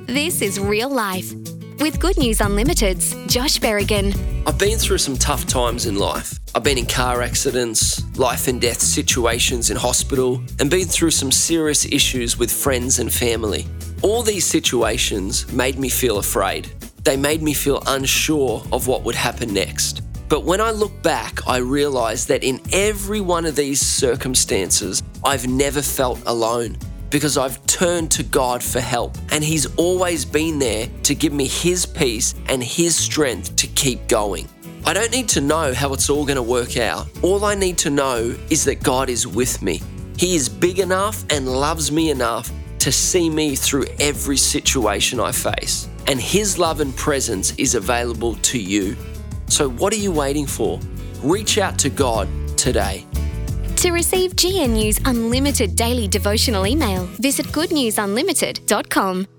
This is Real Life with Good News Unlimited's Josh Berrigan. I've been through some tough times in life. I've been in car accidents, life and death situations in hospital, and been through some serious issues with friends and family. All these situations made me feel afraid. They made me feel unsure of what would happen next. But when I look back, I realised that in every one of these circumstances, I've never felt alone because I've turned to God for help, and He's always been there to give me His peace and His strength to keep going. I don't need to know how it's all going to work out. All I need to know is that God is with me. He is big enough and loves me enough to see me through every situation I face. And His love and presence is available to you. So what are you waiting for? Reach out to God today. To receive GNU's unlimited daily devotional email, visit goodnewsunlimited.com.